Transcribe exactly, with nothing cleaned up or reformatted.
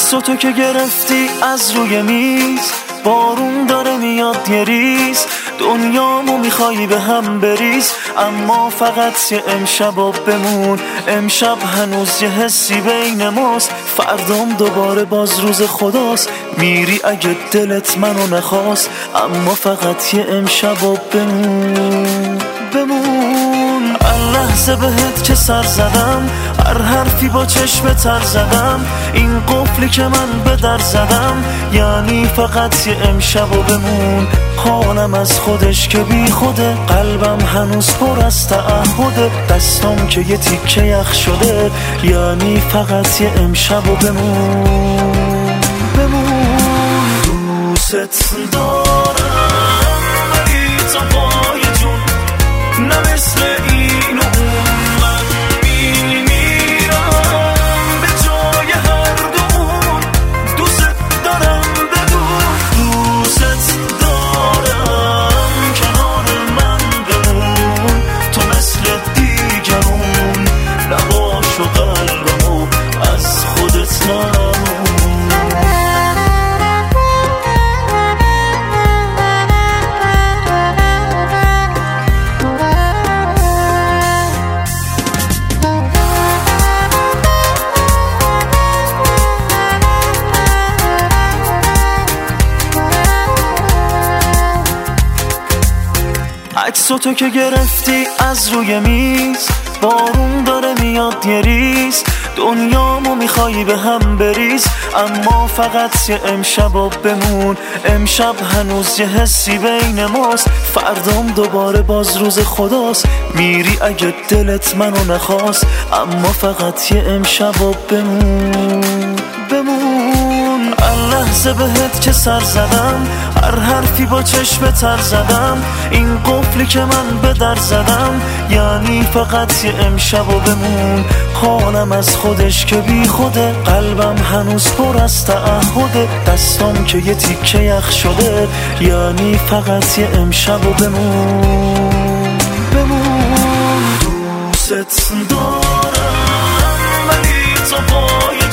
عکس تو که گرفتی از روی میز، بارون داره میاد یه ریز، دنیامو میخوایی به هم بریز، اما فقط یه امشب و بمون. امشب هنوز یه حسی بین ماست، فردام دوباره باز روز خداست. میری اگه دلت منو نخواست، اما فقط یه امشب و بمون بمون. لحظه بهت که سر زدم، هر حرفی با چشم تر زدم، این قفلی که من به در زدم، یعنی فقط یه امشب و بمون. حالم از خودش که بی خوده، قلبم هنوز پر از تعهده، دستام که یه تیکه یخ شده، یعنی فقط یه امشب و بمون بمون. دوست دارم ولی تا پای جون، نه مثل این و اون، من میمیرم به جای هر دومون. دوست دارم بدون، دوست دارم کنار من بمون، تو مثل دیگرون نباش و قلبمو از خودت نمون. عکس تو که گرفتی از روی میز، بارون داره میاد یه ریز، دنیامو میخوایی به هم بریز، اما فقط یه امشب و بمون. امشب هنوز یه حسی بین ماست، فردام دوباره باز روز خداست. میری اگه دلت منو نخواست، اما فقط یه امشب و بمون بمون. لحظه بهت که سر زدم، هر حرفی با چشم تر زدم، این قفلی که من به در زدم، یعنی فقط یه امشب و بمون. حالم از خودش که بی خوده، قلبم هنوز پر از تعهده، دستام که یه تیکه یخ شده، یعنی فقط یه امشب و بمون بمون. دوست دارم ولی تا پای